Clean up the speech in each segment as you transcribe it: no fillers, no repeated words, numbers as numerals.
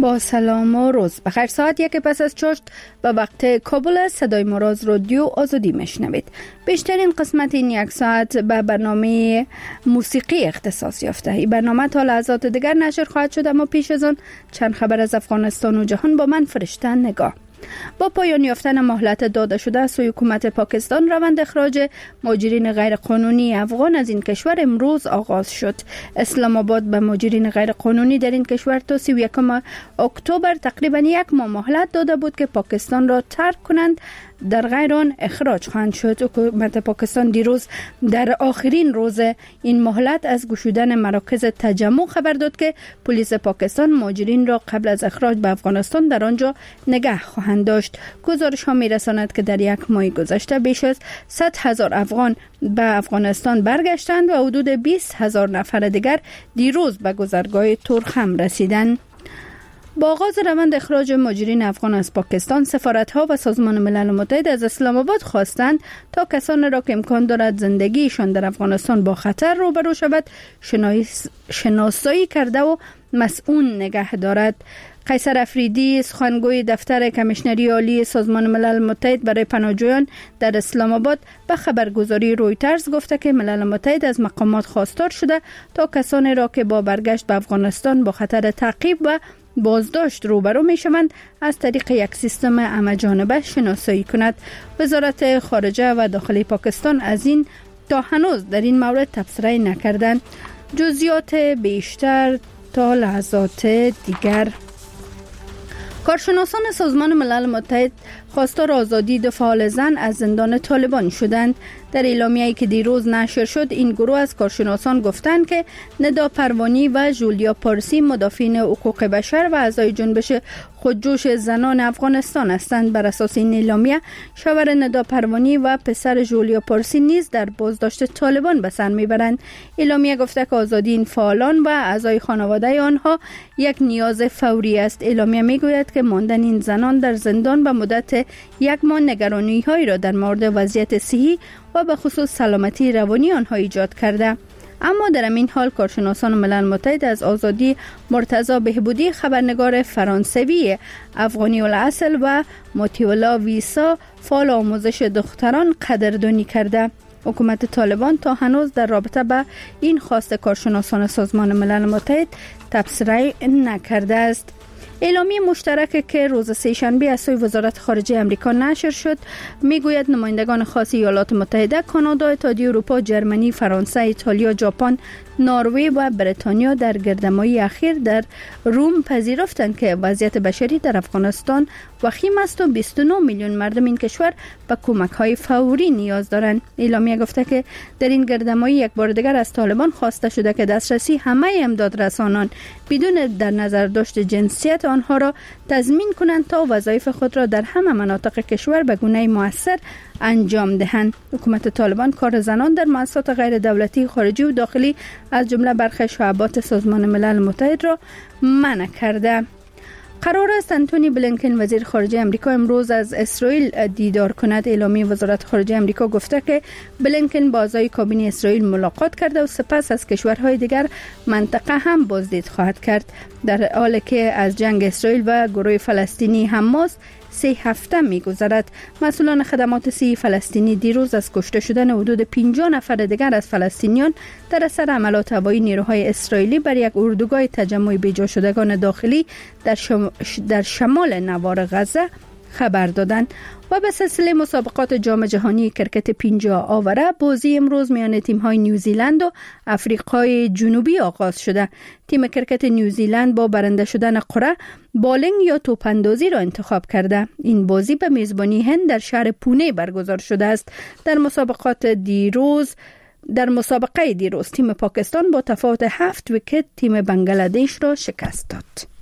با سلام و روز بخیر. ساعت 1 پس از چاشت به وقت کابل صدای ما را از رادیو آزادی میشنوید. بیشترین قسمت این یک ساعت به برنامه موسیقی اختصاص یافته. این برنامه تا لحظات دیگر نشر خواهد شد، اما پیش از آن چند خبر از افغانستان و جهان با من فرشته نگاه. با پایان یافتن مهلت داده شده از سوی حکومت پاکستان، روند اخراج مهاجرین غیرقانونی افغان از این کشور امروز آغاز شد. اسلام آباد به مهاجرین غیرقانونی در این کشور تا 31 اکتبر تقریبا یک ماه مهلت داده بود که پاکستان را ترک کنند، در غیر آن اخراج خواهند شد. حکومت پاکستان دیروز در آخرین روز این مهلت از گشودن مراکز تجمع خبر داد که پلیس پاکستان مهاجرین را قبل از اخراج به افغانستان در آنجا نگه خواهند داشت. گزارش ها می‌رساند که در یک ماه گذشته بیش از 100,000 افغان به افغانستان برگشتند و حدود 20,000 نفر دیگر دیروز به گذرگاه تورخم رسیدند. با آغاز روند اخراج مهاجرین افغان از پاکستان، سفارت‌ها و سازمان ملل متحد از اسلام آباد خواستند تا کسانی را که امکان دارد زندگیشان در افغانستان با خطر روبرو شود شناسایی کرده و مسئول نگه دارد. قیصر افریدی، سخنگوی دفتر کمیشنری عالی سازمان ملل متحد برای پناهجویان در اسلام آباد، به خبرگزاری رویترز گفته که ملل متحد از مقامات خواستار شده تا کسانی را که با برگشت به افغانستان با خطر تعقیب و بازداشت روبرو می شوند از طریق یک سیستم همه‌جانبه شناسایی کند. وزارت خارجه و داخلی پاکستان از این تا هنوز در این مورد تبصره نکردند. جزئیات بیشتر تا لحظات دیگر. کارشناسان سازمان ملل متحد خواستار آزادی دو فعال زن از زندان طالبان شدند. در اعلامیه‌ای که دیروز نشر شد، این گروه از کارشناسان گفتند که ندا پروانی و جولیا پارسی مدافعین حقوق بشر و اعضای جنبش خودجوش زنان افغانستان هستند. بر اساس این اعلامیه، شوهر ندا پروانی و پسر جولیا پارسی نیز در بازداشت طالبان به سر میبرند. اعلامیه گفته که آزادی این فعالان و اعضای خانواده آنها یک نیاز فوری است. اعلامیه میگوید که ماندن این زنان در زندان به مدت یک ماه نگرانی‌هایی را در مورد وضعیت صحی و به خصوص سلامتی روانی آنها ایجاد کرده. اما در این حال کارشناسان ملل متحد از آزادی مرتضی بهبودی، خبرنگار فرانسوی افغانی الاصل، و ماتیولا ویسا، فعال آموزش دختران، قدردانی کرده. حکومت طالبان تا هنوز در رابطه با این خواست کارشناسان سازمان ملل متحد تبصره نکرده است. اعلامیه مشترک که روز سه‌شنبه از سوی وزارت خارجه آمریکا نشر شد میگوید نمایندگان خاص ایالات متحده، کانادا، اتحادیه اروپا، جرمنی، فرانسه، ایتالیا، ژاپن، نروژ و بریتانیا در گردهمایی اخیر در روم پذیرفتند که وضعیت بشری در افغانستان وخیم است و 29 میلیون مردم این کشور به کمک‌های فوری نیاز دارند. اعلامیه گفته که در این گردهمایی یک بار دیگر از طالبان خواسته شده که دسترسی همه امدادرسانان بدون در نظر داشت جنسیت آنها را تضمین کنند تا وظایف خود را در همه مناطق کشور به گونه مؤثر انجام دهند. حکومت طالبان کار زنان در مؤسسات غیر دولتی خارجی و داخلی از جمله برخی شعبات سازمان ملل متحد را منع کرده. قرار است انتونی بلینکن وزیر خارجه امریکا امروز از اسرائیل دیدار کند. اعلامیه وزارت خارجه امریکا گفته که بلینکن با اعضای کابینه اسرائیل ملاقات کرده و سپس از کشورهای دیگر منطقه هم بازدید خواهد کرد. در حالی که از جنگ اسرائیل و گروه فلسطینی حماس 3 هفته می‌گذرد، مسئولان خدمات صحی فلسطینی دیروز از کشته شدن حدود 50 نفر دیگر از فلسطینیان در اثر حملات هوایی نیروهای اسرائیلی بر یک اردوگاه تجمع بیجا شدگان داخلی در شمال نوار غزه خبر دادند. و به سلسله مسابقات جام جهانی کرکت 50 آوره، بازی امروز میان تیم‌های نیوزیلند و آفریقای جنوبی آغاز شده. تیم کرکت نیوزیلند با برنده شدن قرعه بالینگ یا توپاندازی را انتخاب کرده. این بازی به میزبانی هند در شهر پونه برگزار شده است. در مسابقه دیروز تیم پاکستان با تفاوت 7 ویکت تیم بنگلادش را شکست داد.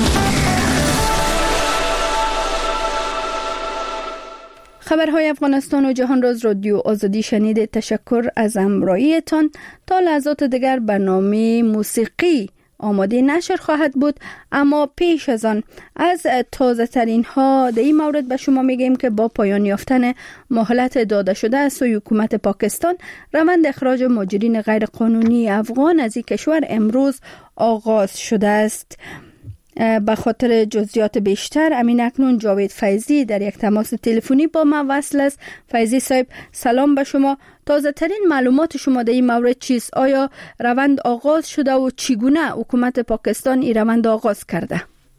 خبرهای افغانستان و جهان را از رادیو آزادی شنیده. تشکر از همراهیتان. تا لحظات دیگر برنامه موسیقی آماده نشر خواهد بود، اما پیش از آن از تازه ترین ها در این مورد به شما میگیم که با پایان یافتن مهلت داده شده از سوی حکومت پاکستان، روند اخراج مهاجرین غیر قانونی افغان از این کشور امروز آغاز شده است. به خاطر جزئیات بیشتر امین اکنون جاوید فیضی در یک تماس تلفنی با ما وصل است. فیضی صاحب سلام به شما. تازه ترین معلومات شما در این مورد چیست؟ آیا روند آغاز شده و چگونه حکومت پاکستان این روند آغاز کرده؟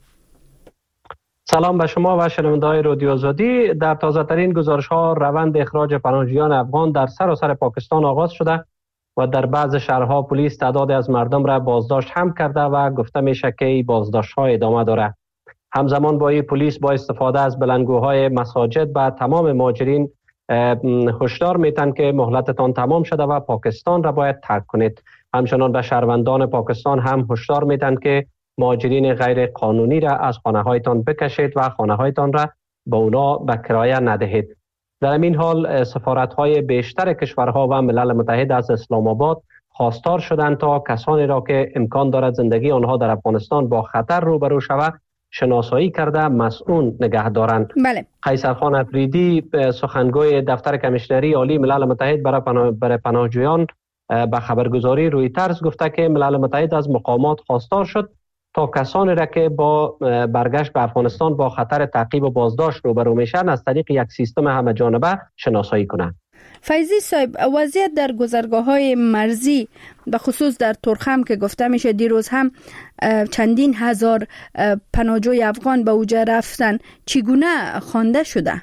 سلام به شما و شنونده‌های رادیو آزادی. در تازه ترین گزارش ها روند اخراج پناهجویان افغان در سراسر پاکستان آغاز شده و در بعض شهرها پلیس تعدادی از مردم را بازداشت هم کرده و گفته میشه که بازداشت ها ادامه داره. همزمان با این پلیس با استفاده از بلندگوهای مساجد به تمام مهاجرین هشدار میتن که مهلتتان تمام شده و پاکستان را باید ترک کنید. همچنان به شهروندان پاکستان هم هشدار میتن که مهاجرین غیر قانونی را از خانه هایتان بکشید و خانه هایتان را به اونا به کرایه ندهید. در این حال سفارت‌های بیشتر کشورها و ملل متحد از اسلام آباد خواستار شدند تا کسانی را که امکان دارد زندگی آنها در افغانستان با خطر روبرو شود شناسایی کرده مسئول نگه دارند. بله. قیصر خان افریدی سخنگوی دفتر کمیشنری عالی ملل متحد برای پناهجویان به خبرگزاری رویترز گفته که ملل متحد از مقامات خواستار شد تا کسانی را که با برگشت به افغانستان با خطر تعقیب و بازداشت روبرو میشن از طریق یک سیستم همه جانبه شناسایی کنند. فیضی صاحب، وضعیت در گذرگاه‌های مرزی به خصوص در تورخم که گفته میشه دیروز هم چندین هزار پناهجوی افغان به اوجه رفتن، چگونه خوانده شده؟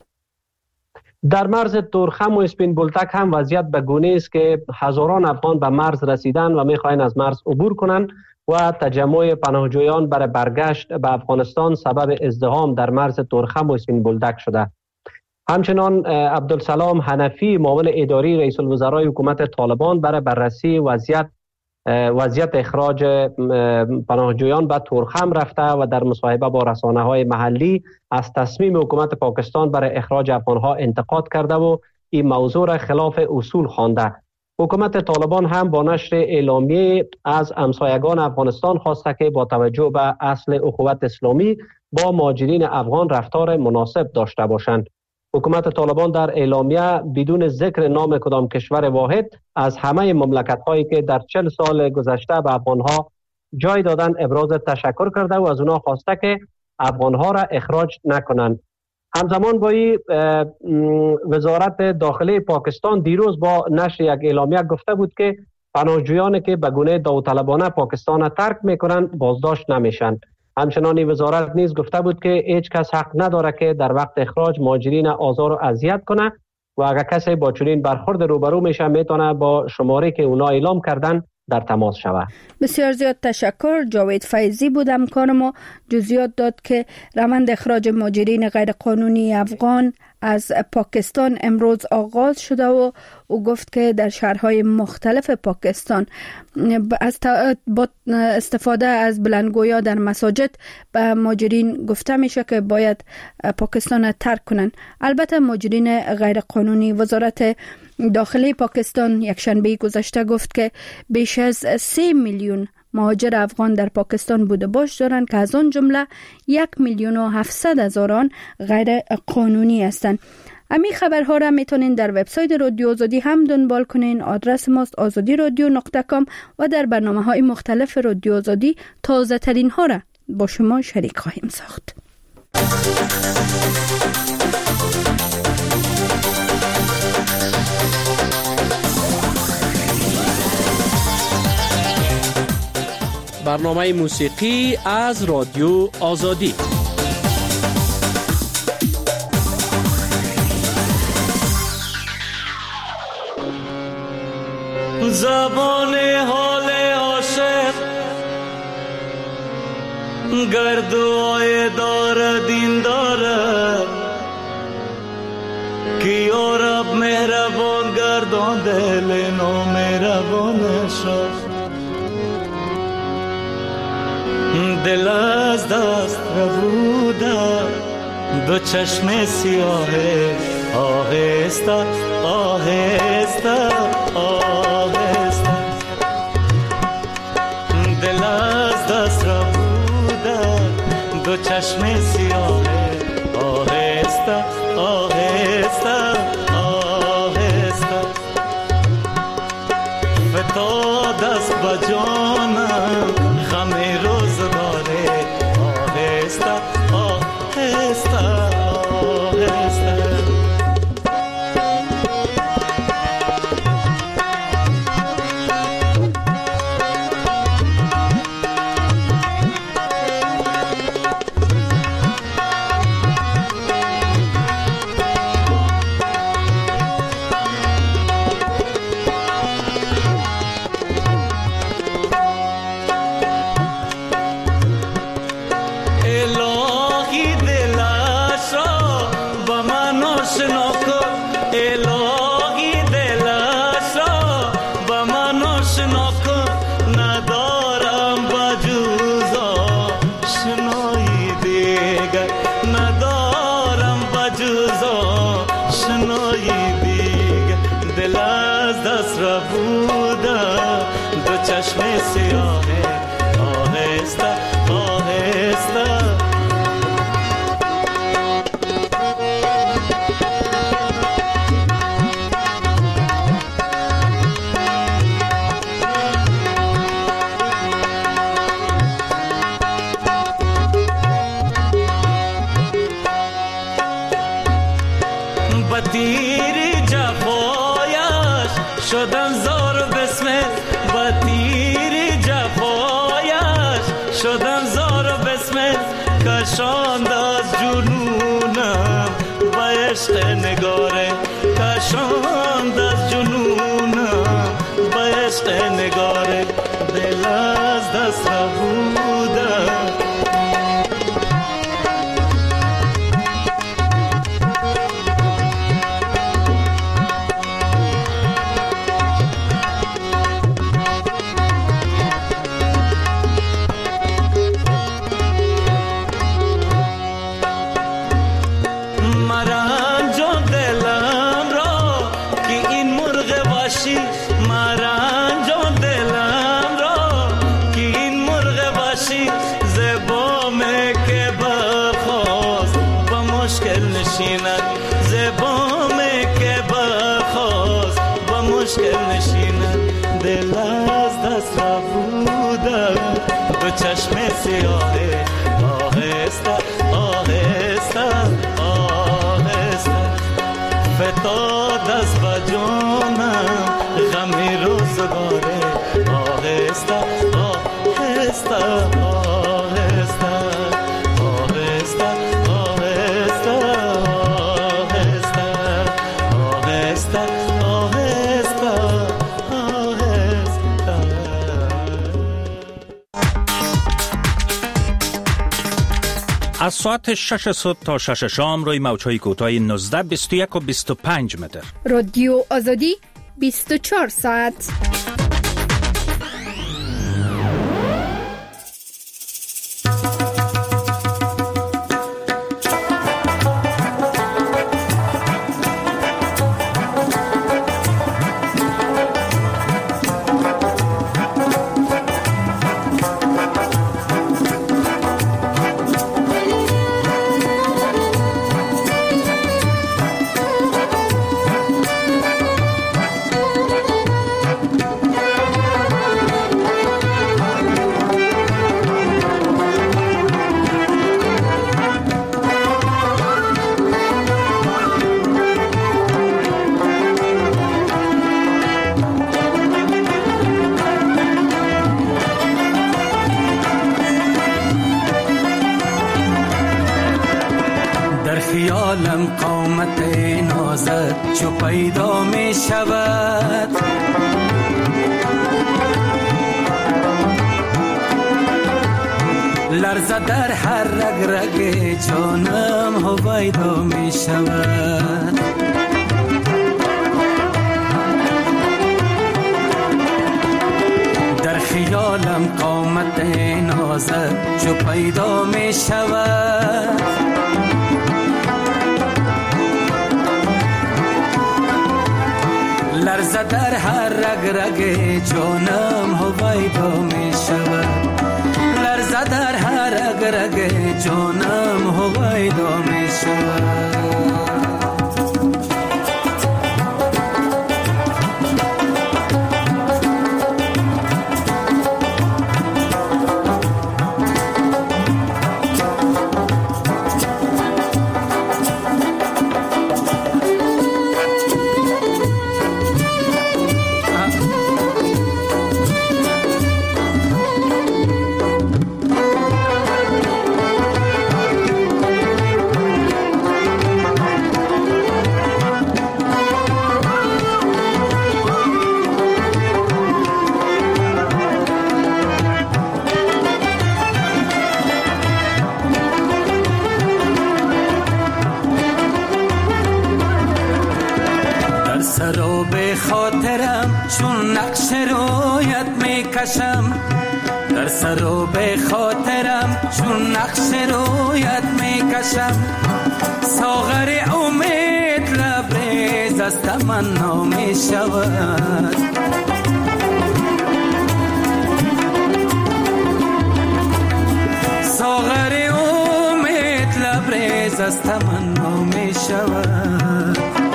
در مرز تورخم و اسپین بولتک هم وضعیت به گونه است که هزاران افغان به مرز رسیدن و میخواین از مرز عبور کنند و تجمع پناهجویان برای برگشت به افغانستان سبب ازدحام در مرز تورخم و اسپین بولتک شده. همچنان عبدالسلام حنفی معاون اداری رئیس الوزرای حکومت طالبان برای بررسی وضعیت اخراج پناهجویان به تورخم رفته و در مصاحبه با رسانه‌های محلی از تصمیم حکومت پاکستان برای اخراج افغانها انتقاد کرده و این موضوع را خلاف اصول خوانده. حکومت طالبان هم با نشر اعلامیه از همسایگان افغانستان خواسته که با توجه به اصل اخوت اسلامی با مهاجرین افغان رفتار مناسب داشته باشند. حکومت طالبان در اعلامیه بدون ذکر نام کدام کشور واحد از همه مملکت‌هایی که در 40 سال گذشته به افغانها جای دادن ابراز تشکر کرده و از اونا خواسته که افغانها را اخراج نکنند. همزمان با وزارت داخلی پاکستان دیروز با نشر یک اعلامیه گفته بود که پناهجویانی که به گونه داوطلبانه پاکستان ترک میکنند بازداشت نمیشند. همچنان وزارت نیز گفته بود که هیچ کس حق نداره که در وقت اخراج مهاجرین آزار و اذیت کنه و اگر کسی با چنین برخورد روبرو میشه میتونه با شماره که اونا اعلام کردن در تماس شود. بسیار زیاد تشکر. جاوید فیضی بود همکار ما، جزئیات داد که روند اخراج مهاجرین غیر قانونی افغان از پاکستان امروز آغاز شده و او گفت که در شهرهای مختلف پاکستان با استفاده از بلندگوها در مساجد به مهاجرین گفته میشه که باید پاکستان ترک کنند. البته مهاجرین غیر قانونی، وزارت داخلی پاکستان یک شنبه گذشته گفت که بیش از 3 میلیون مهاجر افغان در پاکستان بوده باش دارند که از آن جمله 1,700,000 غیر قانونی هستند. همین خبرها را میتونین در وبسایت رادیو آزادی هم دنبال کنین. آدرس ماست azadiradio.com و در برنامه‌های مختلف رادیو آزادی تازه ترین ها را با شما شریک خواهیم ساخت. برنامه موسیقی از رادیو آزادی. زبان حال عاشق گردوای دار دین داره که یا رب مهربان گردان دل نو مهربان شد. دل از دست ربوده دو چشم سیاهه آهسته آهسته آهسته. دل از دست ربوده دو چشم سیاهه آهسته آهسته آهسته. فتا دست بجانم خمی روز داره دست ربودم دو چشم سیاه آهسته آهسته تیر جفایش شدن زار بسمت با تیر جفایش شدن زار بسمت کشاند از جنونم با عشق نگاره کشاند از جنونم با عشق نگاره دل از دست ربودم چشم سیاه آهسته آهسته آهسته فتاد از بجانم غمی روزگاره آهسته آهسته آهسته آهسته آهسته آهسته آهسته از ساعت 6 صبح تا 6 شام روی موج‌های کوتاه 19 21 و 25 متر. رادیو آزادی 24 ساعت. خیالم قامت نازت چو پیدا می شود لرزه در هر رگ رگ جانم هویدا می شود در خیالم قامت نازت چو پیدا می شود لرزه در هر رگ رگ جانم هویدا می شود لرزه در هر رگ رگ جانم هویدا می شود چون نقش رویت می کشم در سر و به خاطرم چون نقش رویت می کشم ساغر امید لبریز از تمنا می شود. ساغر امید لبریز از تمنا می شود.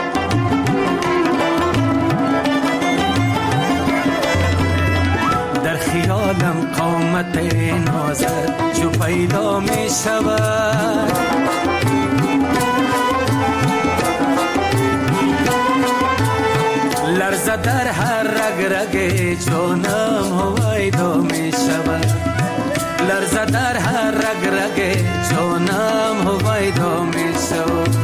در خیالم قامت نازت جو پیدا می شود. لرزه در هر رگ رگ جانم هویدا می شود. لرزه در هر رگ رگ جانم هویدا می شود.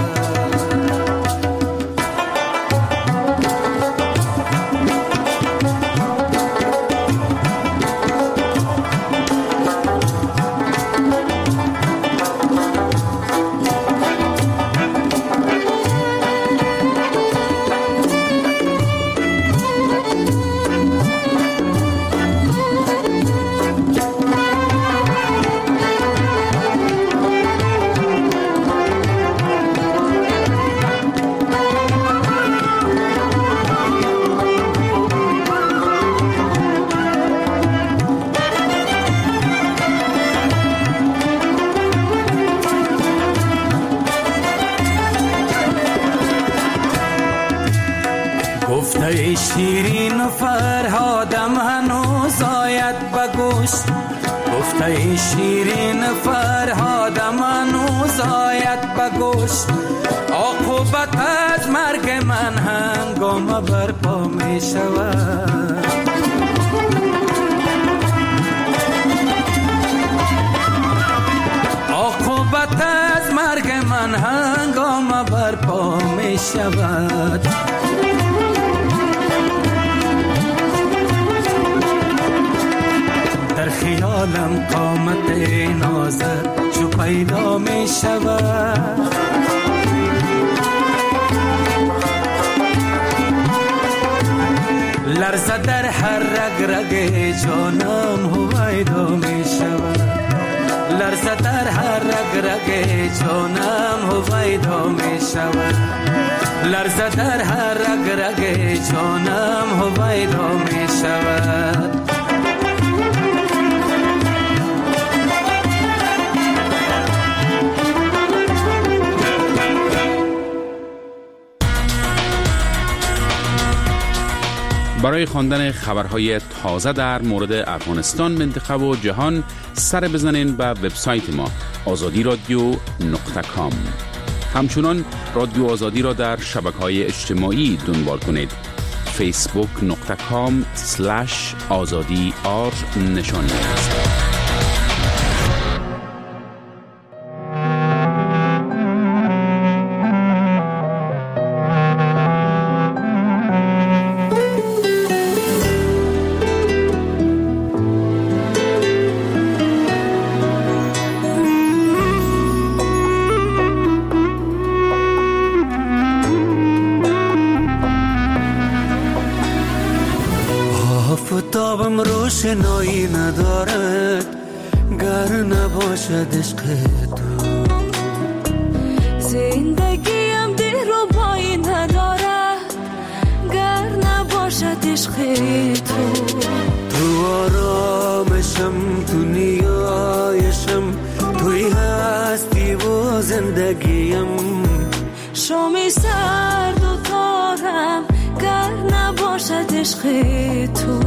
گفته شیرین و فرهادم هنوز آید بگوش. گفته شیرین و فرهادم هنوز آید بگوش. عاقبت از مرگ من هنگام برپا می شود. عاقبت از مرگ من هنگام برپا می شود. در خیالم قامت نازت جو پیدا می شود. لرزه در هر رگ رگ جانم هویدا می شود. لرزه در هر رگ رگ جانم هویدا می شود. لرزه در هر رگ رگ جانم هویدا می شود. برای خواندن خبرهای تازه در مورد افغانستان، منطقه و جهان سر بزنین به وبسایت ما azadi.radio.com. همچنان رادیو آزادی را در شبکه‌های اجتماعی دنبال کنید. facebook.com/azadi_r نشان دهید. آفتابم روشنایی ندارد گر نباشد عشق تو. زندگیم دلربایی ندارد گر نباشد عشق تو. تو آرامشم، تو نیایشم، توی هستی و زندگیم. شامی سرد و تارم گر نباشد عشق تو.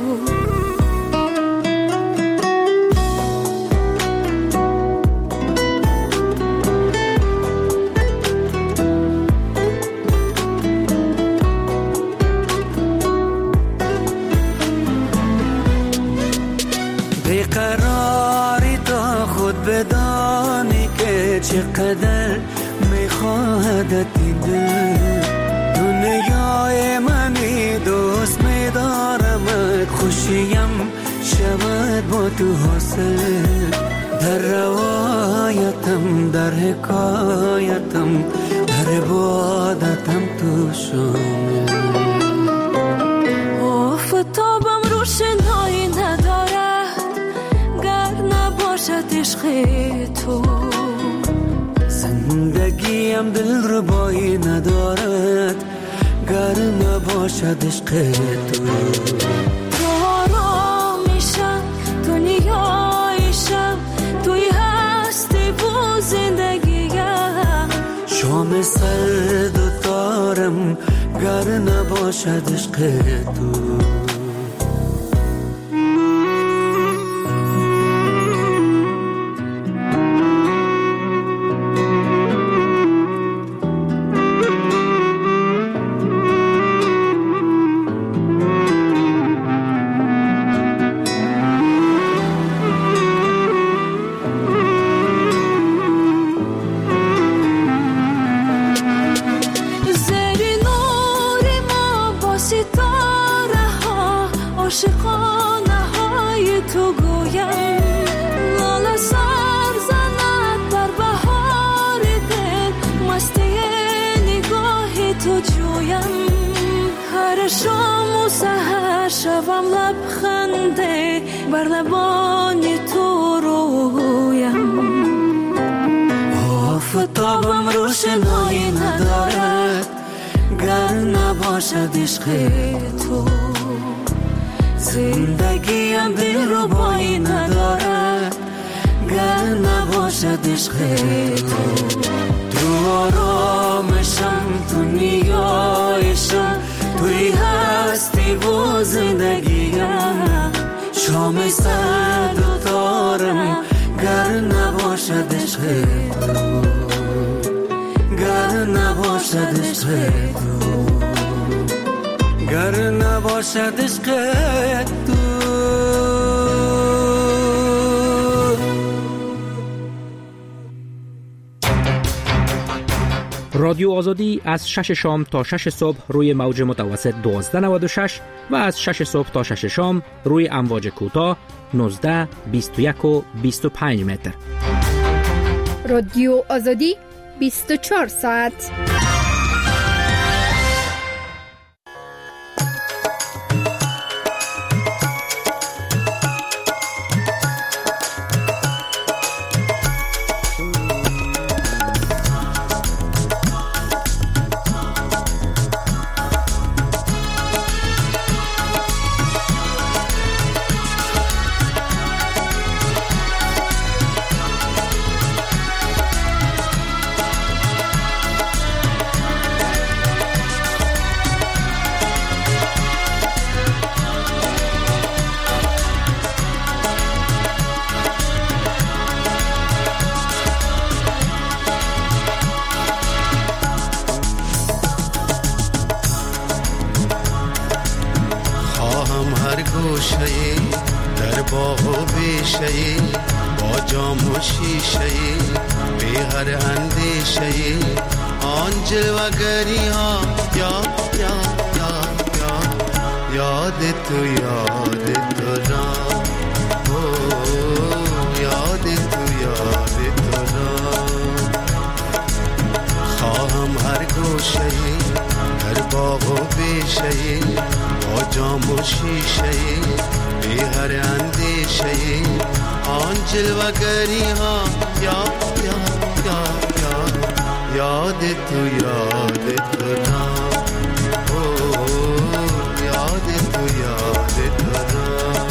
بیقراری تا خود بدانی که چقدر میخواهدت این دل. دنیای منی دوست میدارمت، خوشیم شود با تو حاصل. در روایتم، در حکایتم، در عبادتم تو شامل. آفتابم روشنایی ندارد گر نباشد عشق تو. زندگیم دلربایی ندارد گر نباشد عشق تو. تو آرامیشم، دنیایشم، توی هستی و زندگیم. شام سرد و تارم گر نباشد عشق تو. عاشقانه های تو گویم، لاله سر زند در بهار دل، مستی نگاه تو جویم. هر شام و سحر شبم لبخنده بر لبان تو رویم. آفتابم روشنایی ندارد گر نباشد عشق تو. زندگیم دلربایی ندارد گر نباشد عشق تو. تو آرامشم، تو نیایشم، توی هستی و زندگیم. شام سرد و تارم گر نباشد عشق تو. گر نباشد عشق تو. گر نباشد عشق تو. رادیو آزادی از 6 شام تا 6 صبح روی موج متوسط 1296 و از 6 صبح تا 6 شام روی امواج کوتاه 19، 21 و 25 متر. رادیو آزادی 24 ساعت. در باغ و بیشه با جام و شیشه بی هر اندیشه آن جلوگری ها یاد تو را یاد تو را خواهم هر گوشه در باغ و بیشه با جام و شیشه بی هر اندیشه آن جلوگری ها یاد تو را یاد تو را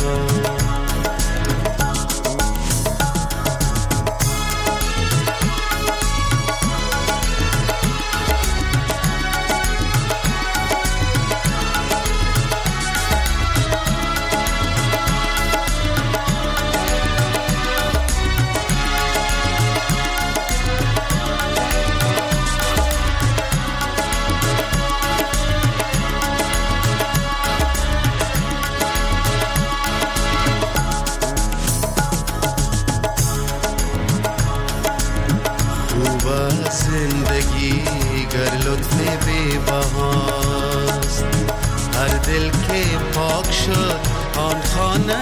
زندگی گر لطف بی بهاست هر دل که پاک شد آن خانه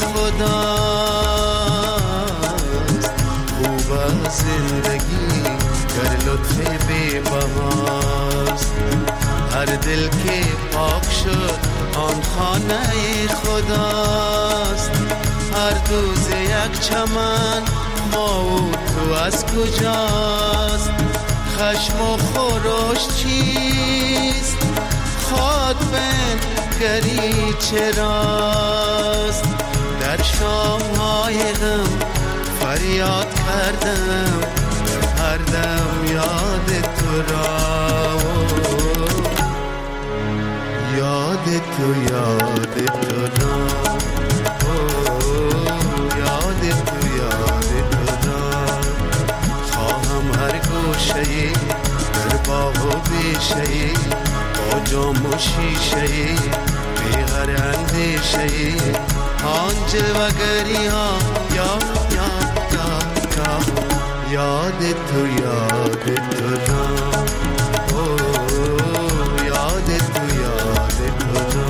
خداست. خوب زندگی گر لطف بی بهاست هر دل که پاک شد آن خانه خداست. هر دوز یک چمن ما و تو از کجاست؟ خشم و خروش چیست؟ گری چراست؟ در شام‌های غم فریاد کردم هر دم یاد تو را، یاد تو یاد تو را، یاد تو یاد تو را. خواهم هر گوشه‌ای در باغ و بیشه‌ای با جام و شیشه‌ای بی هر اندیشه‌ای آن جلوگری ها یاد تو یاد تو را، یاد تو یاد تو را.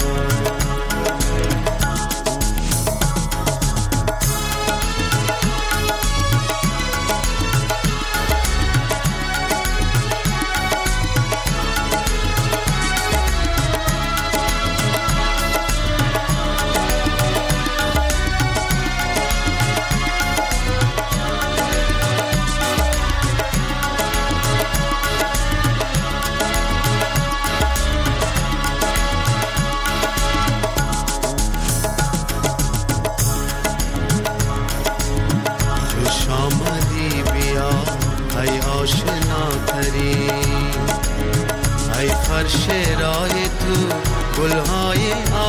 ای فرش راه تو گلهای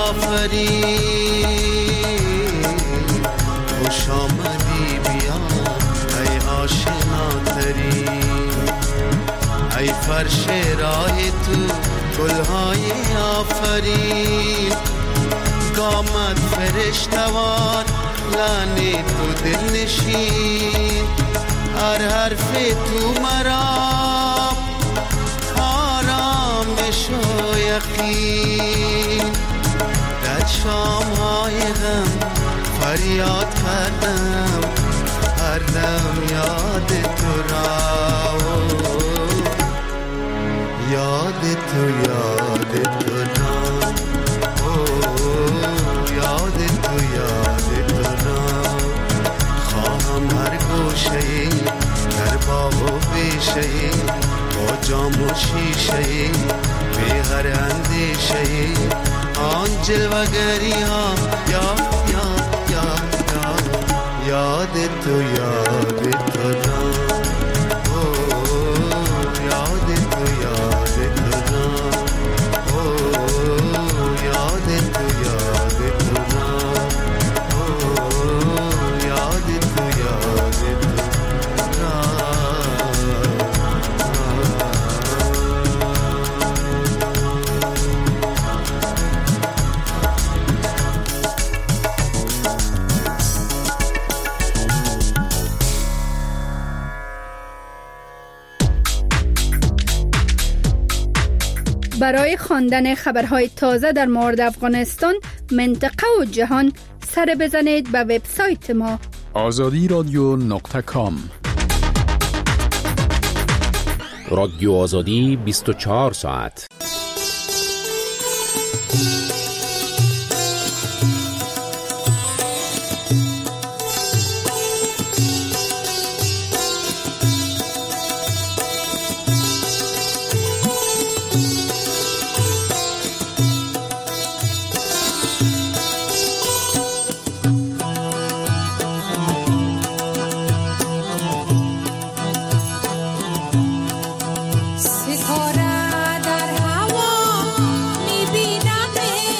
آفرین، خوش آمدی بیا ای آشناترین. ای فرش راه تو گلهای آفرین، گامت فرشتوار لانی تو دل نشین. هر حرف تو مرا آرامش و یقین. در شام‌های غم فریاد کردم هر دم یاد تو را، یاد تو یاد تو را، یاد تو یاد تو را. خواهم هر گوشه‌ای در باغ و بیشه‌ای با جام و شیشه‌ای بی هر اندیشه‌ای آن جلوگری ها یاد تو یاد تو را، یاد تو یاد تو را، یاد تو یاد تو را، یاد تو یاد تو را. برای خواندن خبرهای تازه در مورد افغانستان، منطقه و جهان سر بزنید به وبسایت ما azadiradyo.com. رادیو آزادی 24 ساعت. ستاره در هوا میبینم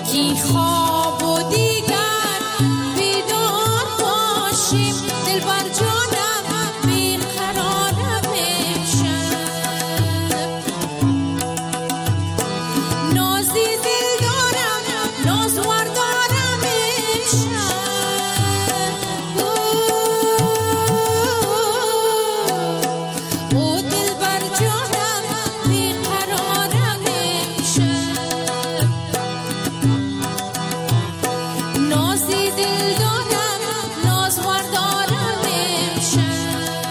یکی خواب و دیگر بیدار باشیم دلبر جانم بیقرارم امشب نازی دل دارم نازور دارم امشب او دلبر جانم بیقرارم امشب نازی دل دارم نازور دارم امشب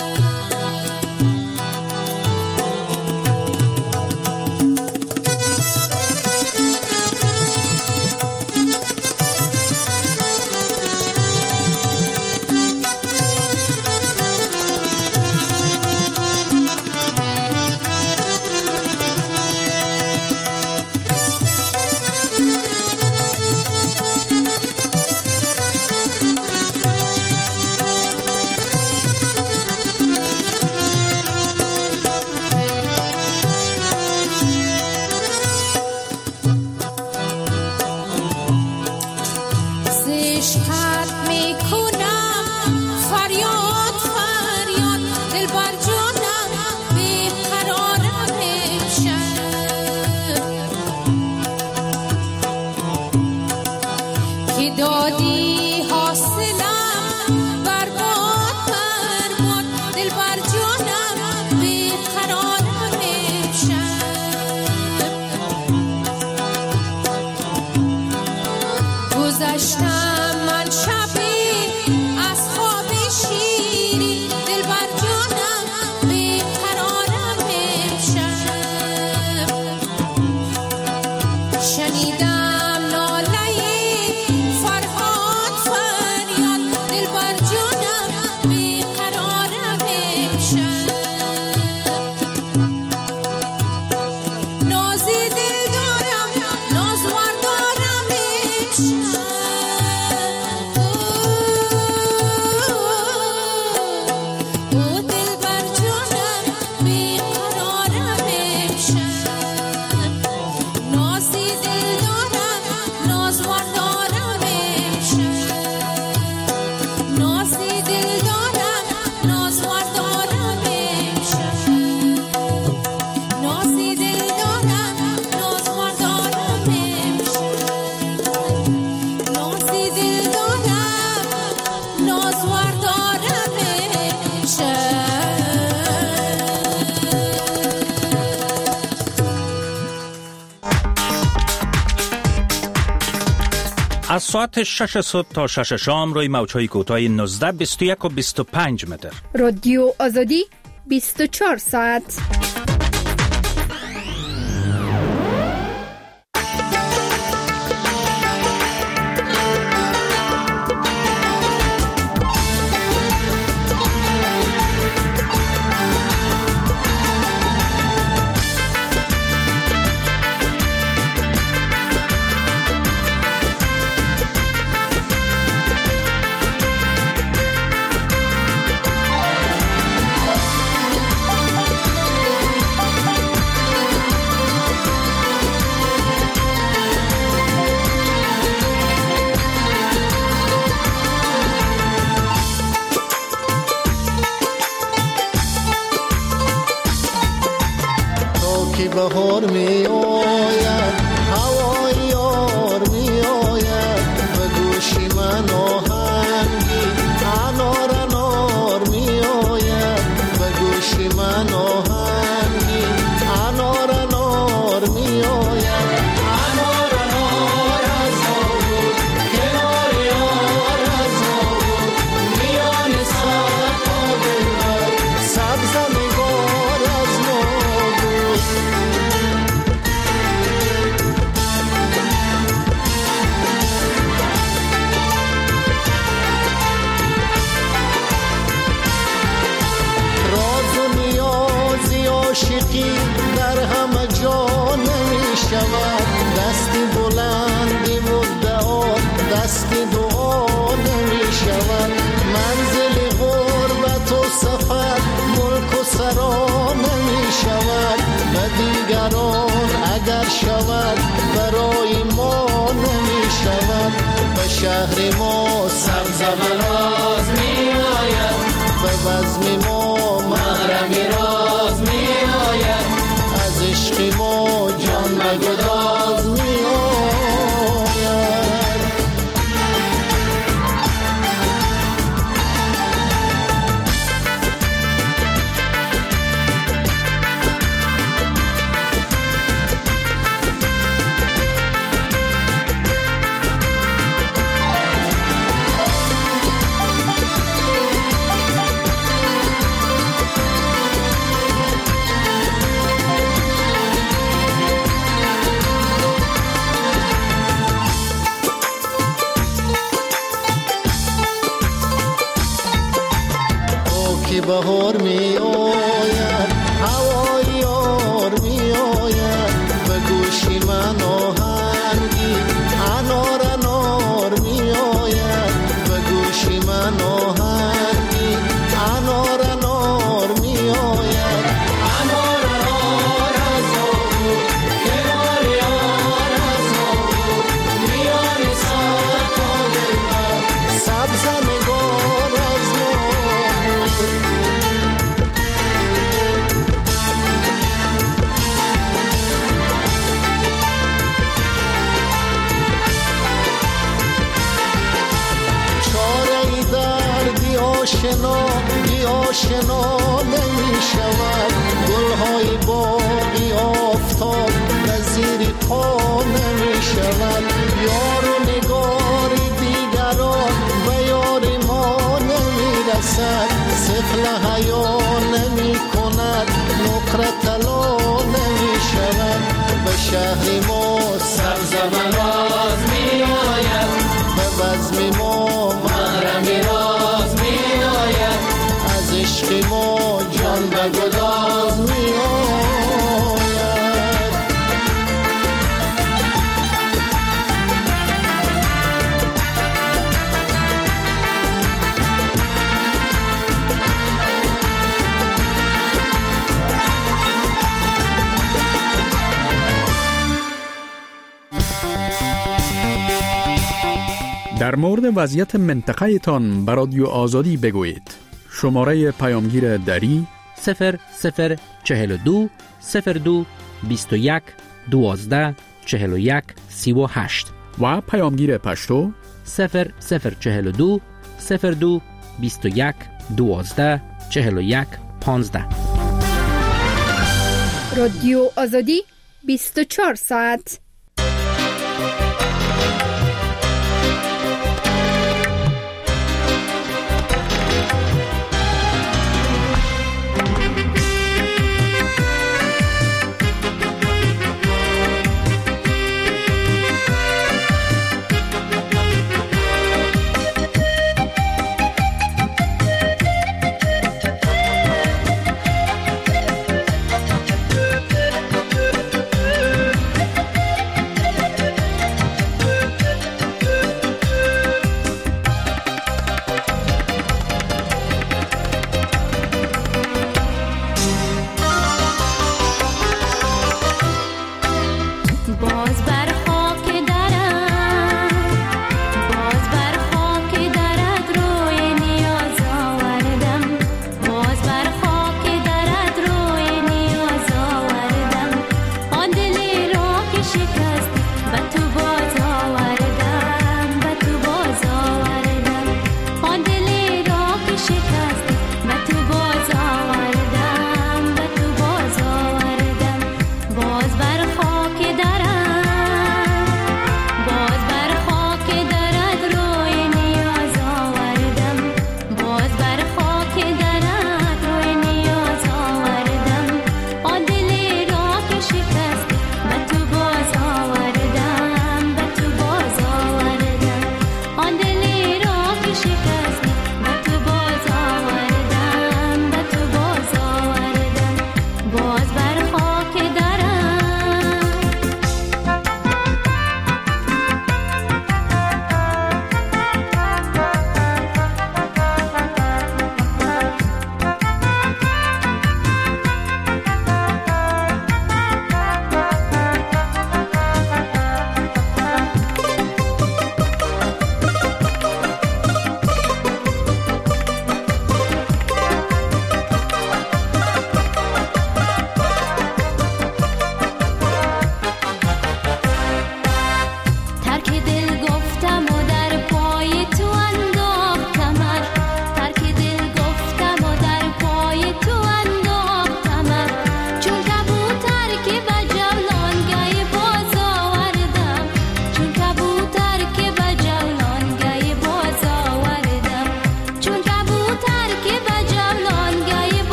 عشقت میکنم فریاد فریاد دلبر جانم بیقرارم امشب که دادی حاصلم برباد برباد دلبر جانم بیقرارم امشب گذشتم من شبی از خواب شیری دلبر جانم بیقرارم امشب شنیدم ناله فرهاد فریاد دلبر جانم بیقرارم امشب نازی دل دارم نازور دارم امشب او دلبر جانم بیقرارم امشب نازی دل دارم نازور دارم امشب نازی دل دارم نازور دارم امشب نازی دل دارم نازور دارم امشب نازی دل دارم نازور دارم امشب از ساعت 6 صبح تا 6 شام روی موج‌های کوتاه 19 21 و 25 متر. رادیو آزادی 24 ساعت. که بهار می آید هوای یار می آید به گوشی من آهنگی انار انار می آید به گوشی من آهنگی انار انار می آید انار انار از آبود کنار یار از آبود میان سرها دلبر سبز نگار از ما بود شهر ما سبز و راز می آید، به بزم ما محرم راز می آید، از عشق ما جان و گداز می آید. بهار می آید، هوای یار می آید، به گوشی من آهنگی انار انار می آید، به گوشی من آهنگی انار انار می آید. انار انار از آبو کنار یار از آبو میان ساعت دلبر سبز نگار از آشنا نمی شود، گلهای باغی آفتاب نظیر پا نمی شود، یار و نگار دیگران به یار ما نمی رسد، سفل حیا نمی کند، نقره طلا نمی شود، به شهر ما سبز و راز می آید، به بزم ما محرم راز می آید، از عشق ما جان و گداز می آید. در مورد وضعیت منطقه تان به رادیو آزادی بگویید. شماره پیامگیر دری 0042 02 21 12 41 38 و پیامگیر پشتو 0042 02 21 12 41 15. رادیو آزادی 24 ساعت.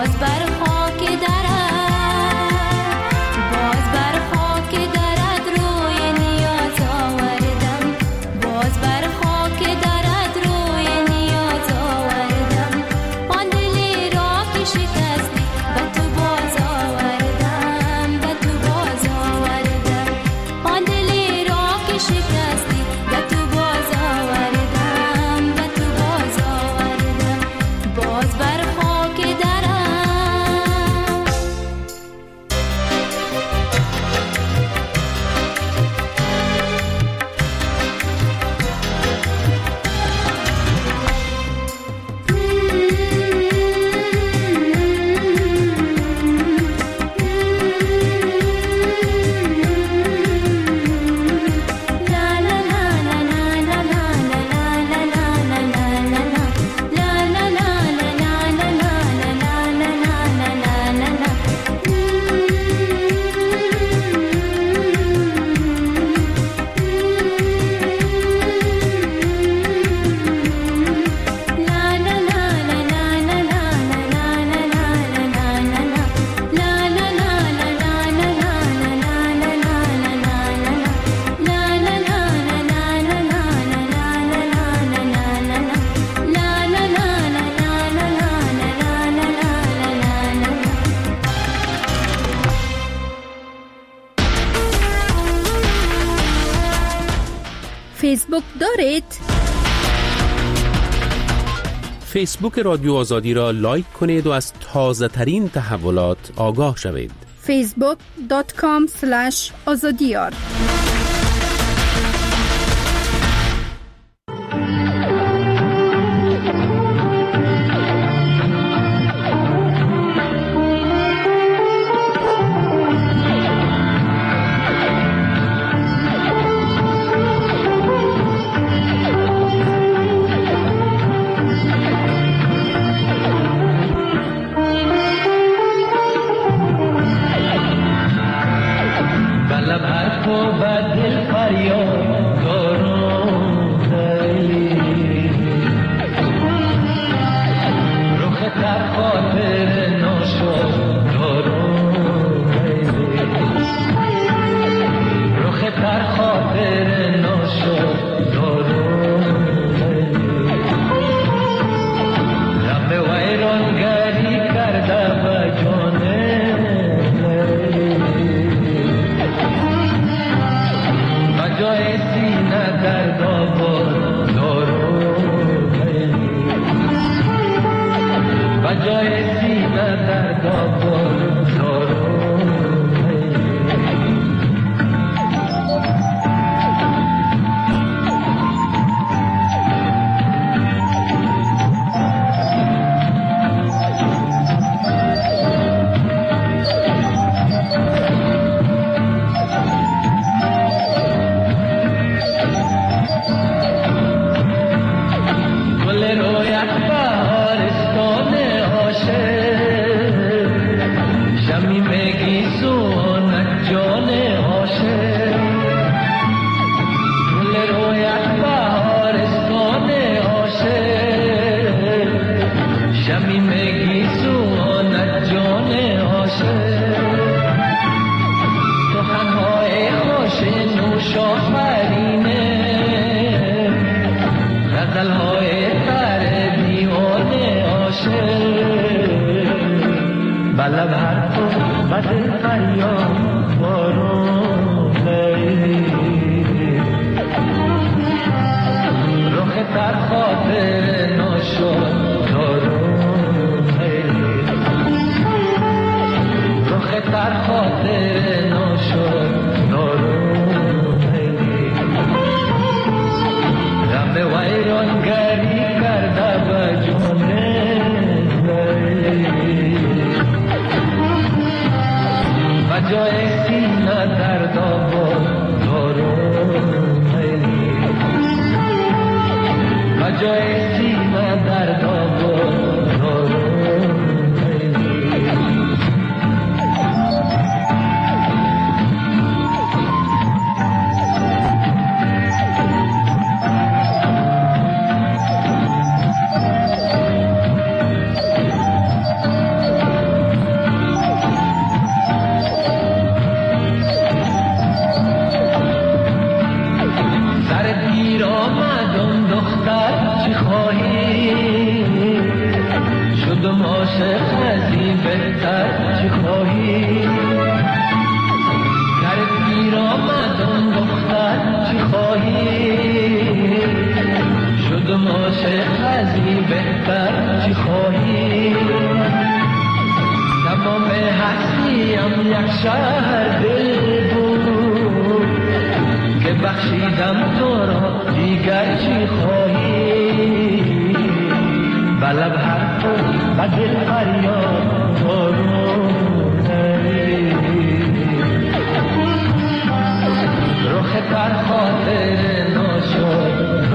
فیسبوک دارید؟ فیسبوک رادیو آزادی را لایک کنید و از تازه ترین تحولات آگاه شوید. facebook.com/azadiyar از این بهتر چه خواهی؟ گر پیر آمد آن دختر چه خواهی؟ شدم عاشق از این بهتر چه خواهی؟ تمام هستیم یک شهر دل بود که بخشیدم تو را دیگر چی خواهی؟ بلب حرف و دل فریاد رخ تر خاطر ناشد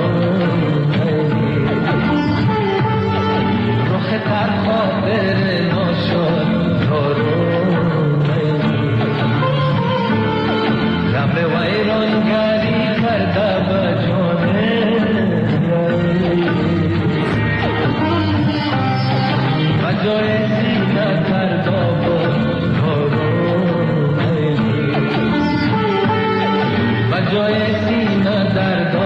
رخ تر خاطر ناشد غم ویرانگری کرده به جانه و جای سینه کرده و جای سینه درد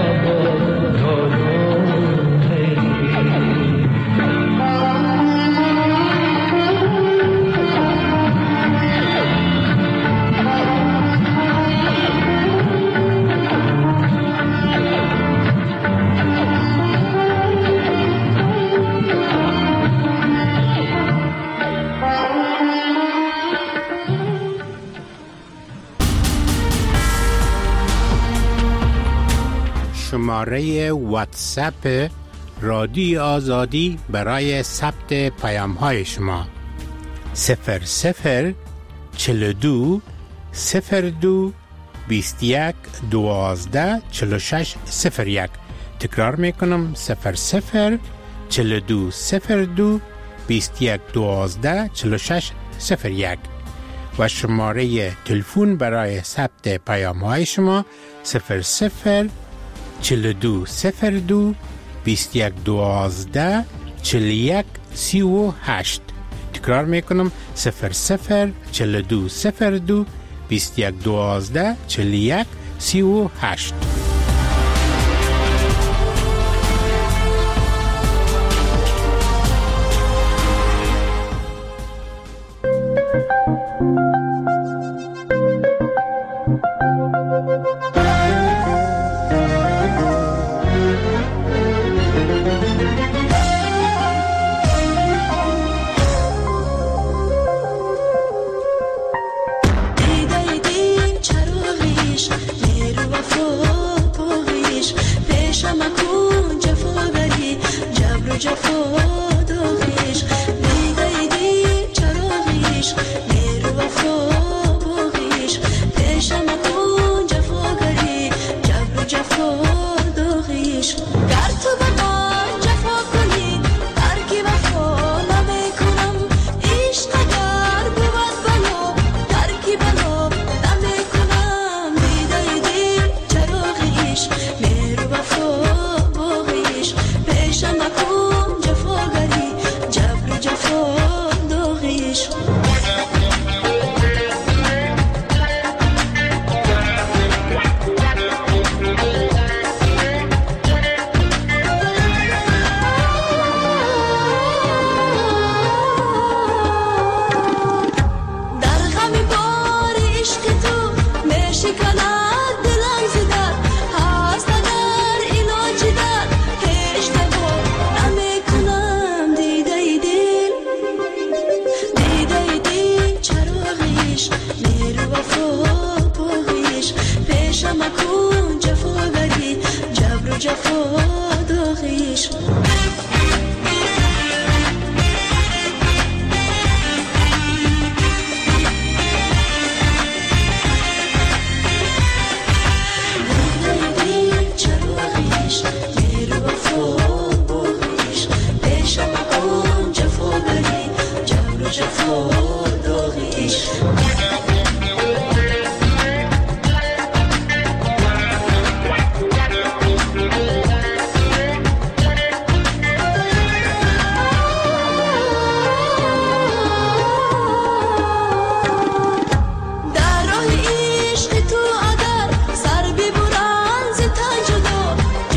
شماره واتساپ رادیو آزادی برای ثبت پیام های شما 00 42 02 21 12 46 01. تکرار میکنم 00 42 02 21 12 46 01 و شماره تلفن برای ثبت پیام های شما 00 42 02 21 12 41 38. تکرار میکنم 00 42 02 21 12 41 38.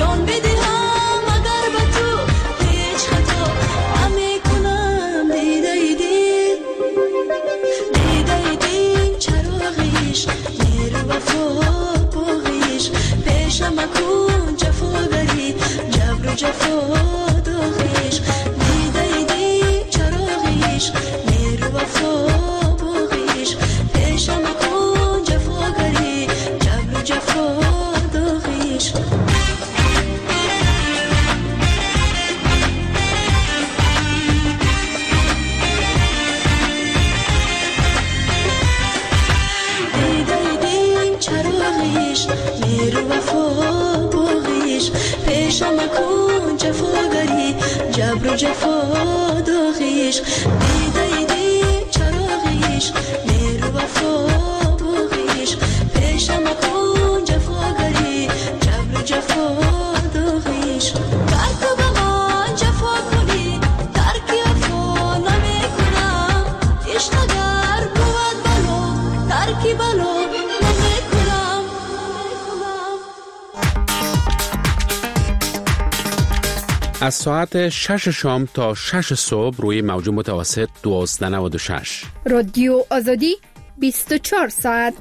دیده جبر و جفا داغیش دیده چراغیش مهر و وفا باغیش پیشم کن جفاگری جبر و جفا داغیش ترک به من جفا کنی ترک وفا نمی کنم عشق اگر بود بلا ترکی بلا نمی کنم. از ساعت 6 شام تا 6 صبح روی موج متوسط 1296 رادیو آزادی 24 ساعت.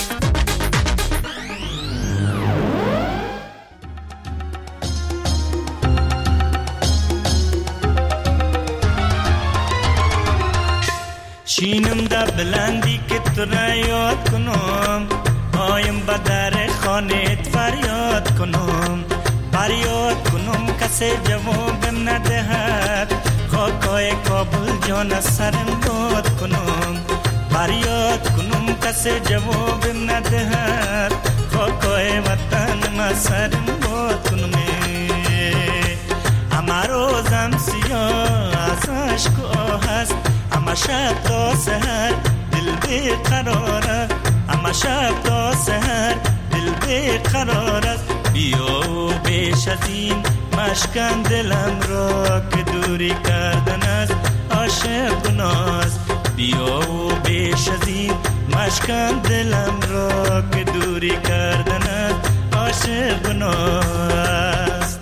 شینم دا بلندی که تو را یاد کنم آیم با در خانه فریاد کنم فریاد کنم کسی جوابم ندهد خاکای کابل جان از سرم داد کنم فریاد کنم کسی جوابم ندهد خاکای وطن از سرم داد کنم. اما روزم سیاه از عشق و آه است اما شب تا سحر دل بیقرار است اما شب تا سحر دل بیقرار است بیا و بیش از این مشکن دلم را که دوری کردن است عاشق گناه است بیا و بیش از این مشکن دلم را که دوری کردن است عاشق گناه است.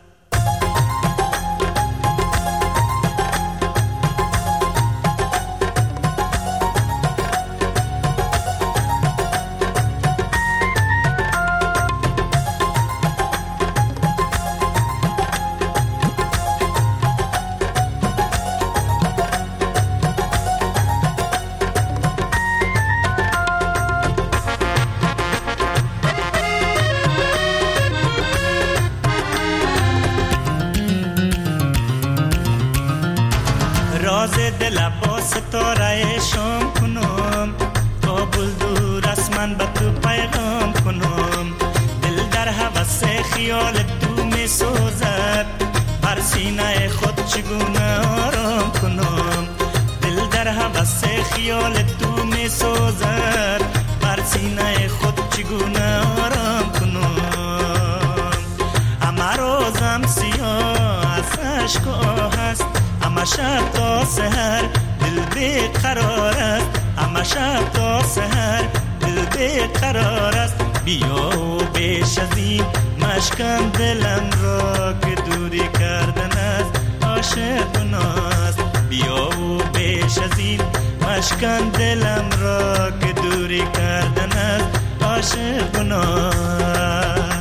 راز دل با ستاره شام کنم کابل دور از من به تو پیغام کنم دل در هوس خیال تو می سوزد بر سینه خود چگونه آرام کنم دل در هوس خیال تو می سوزد بر سینه خود چگونه آرام کنم. اما روزم سیاه از عشق و آه است اما شب تا سحر دل بیقرار است اما شب تا سحر دل بیقرار است بیا و بیش از این مشکن دلم را که دوری کردن است عاشق گناه است بیا و بیش از این مشکن دلم را که دوری کردن است عاشق گناه است.